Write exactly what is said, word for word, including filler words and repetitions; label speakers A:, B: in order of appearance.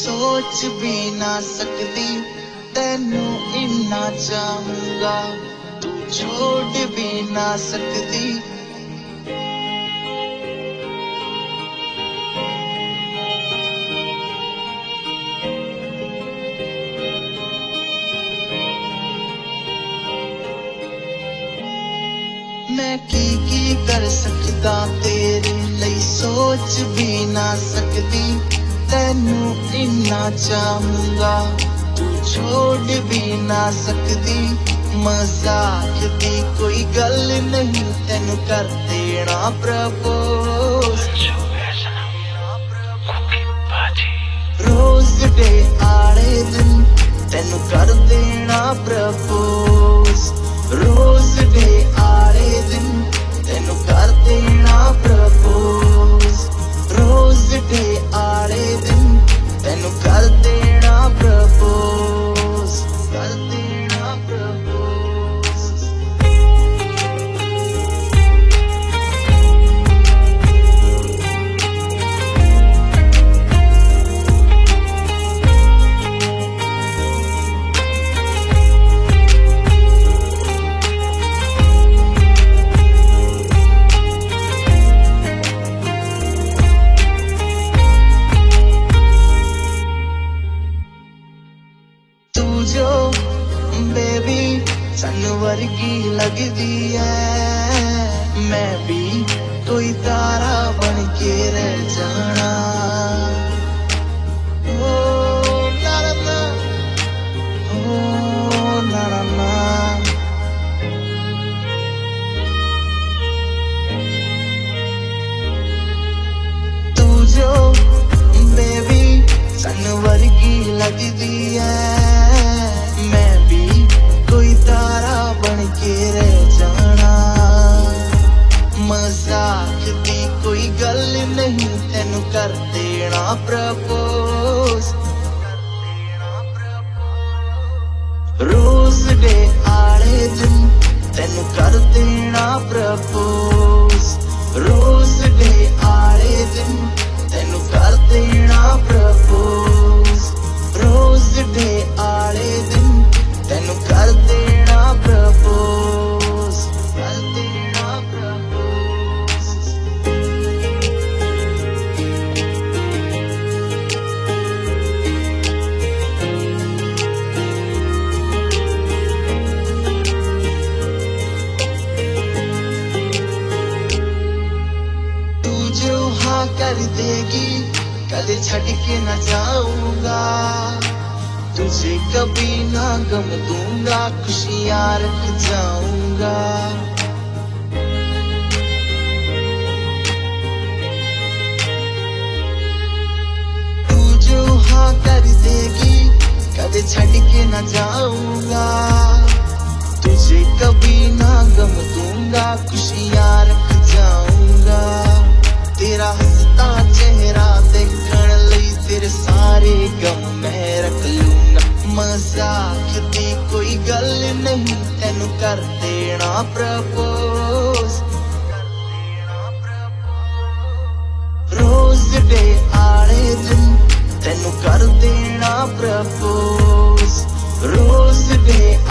A: सोच भी ना सकती तेनू इन्ना चाहूंगा तू छोड़ भी ना सकती। मैं की की कर सकदा तेरे लिए सोच भी ना सकती तेनू इन्ना चाहूंगा तू छोड़ भी ना सकती। मजाक दी कोई गल नहीं तेनू कर देना प्रपोज रोज डे आले दिन तेनू कर देना प्रपोज रोज डे आले दिन तेनू कर देना प्रपोज रोज डे आले दिन तेनू कर देना प्रपोज कर देना प्रपोज। जो बेबी सन वर्गी लगदी है मैं भी कोई तारा बन के रह जाना। ओ ना ना ना ओ ना ना ना तू जो बेबी सन वर्गी लगदी है मैं भी कोई तारा बन के रह जाना। मजाक दी कोई गल नहीं तेनू कर देना प्रपोज रोज डे आले दिन तेनू कर देना प्रपोज रोज डे आले दिन तेनू कर देना प्रपोज रोज डे आले दिन तेनू कर देना प्रपोज कर देना प्रपोज। तू जो हाँ कर देगी कदे छड़ के न जाऊंगा तुझे कभी ना गम दूंगा खुशियां रख जाऊंगा। तू जो हाँ कर देगी कदे छड़ के न जाऊंगा तुझे कभी ना गम दूंगा खुशियां रख जाऊंगा। तेरा हंसता चेहरा देखण लई तेरे सारे गम मैं रख लूंगा। मजाक दी कोई गल नहीं तेनू कर देना प्रपोज रोज डे आले दिन तेनू कर देना प्रपोज रोज डे